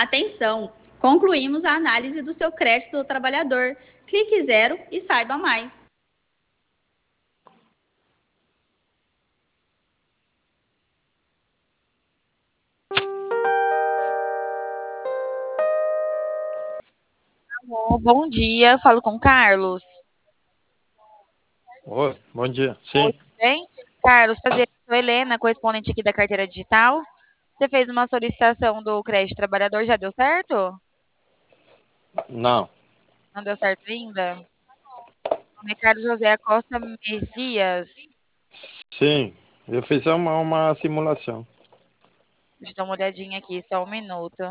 Atenção! Concluímos a análise do seu crédito do trabalhador. Clique zero e saiba mais. Bom dia, falo com o Carlos. Oi, bom dia. Oi, Sim, tudo bem? Carlos, prazer, eu sou Helena, correspondente aqui da carteira digital. Você fez uma solicitação do crédito trabalhador, já deu certo? não. Não deu certo ainda? Meu nome é Carlos José Costa Messias. Sim, eu fiz uma simulação. Deixa eu dar uma olhadinha aqui, só um minuto.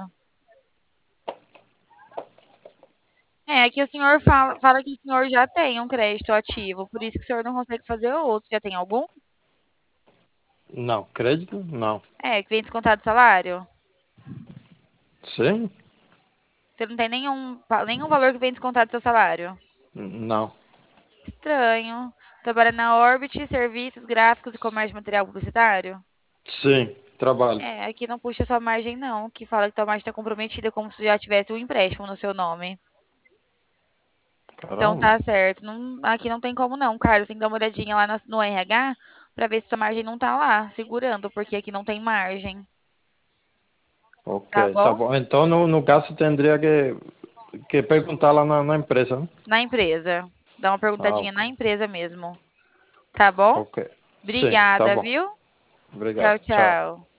Aqui o senhor fala que o senhor já tem um crédito ativo, por isso que o senhor não consegue fazer outro. Já tem algum? Não, crédito? Não. Que vem descontado do salário? Sim? Você não tem nenhum valor que vem descontado do seu salário? Não. Estranho. Trabalha na Orbit, serviços gráficos e comércio de material publicitário? Sim, trabalho. Aqui não puxa sua margem, não, que fala que tua margem está comprometida como se já tivesse um empréstimo no seu nome. Então Caramba. tá certo. Aqui não tem como não, Carlos. Tem que dar uma olhadinha lá no RH para ver se sua margem não tá lá, segurando, porque aqui não tem margem. Tá Ok, tá bom? bom. Então, no caso, tendria que perguntar lá na empresa, né? Na empresa. Dá uma Ah, perguntadinha ok. na empresa mesmo. Tá bom? Ok. Sim, tá Obrigada, bom. viu? Obrigado. Tchau, Tchau. tchau.